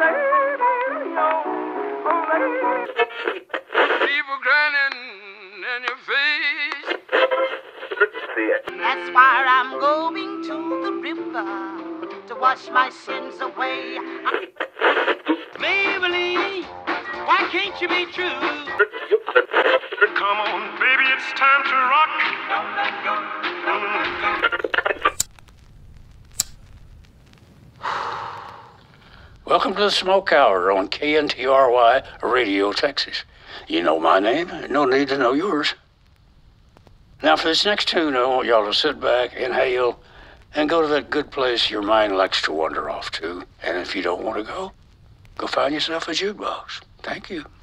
People grinning in your face. That's why I'm going to the river to wash my sins away. Maybelline, why can't you be true? Come on, baby, it's time to rock. Don't let go. Welcome to the Smoke Hour on KNTRY Radio, Texas. You know my name, no need to know yours. Now for this next tune, I want y'all to sit back, inhale, and go to that good place your mind likes to wander off to. And if you don't want to go find yourself a jukebox. Thank you.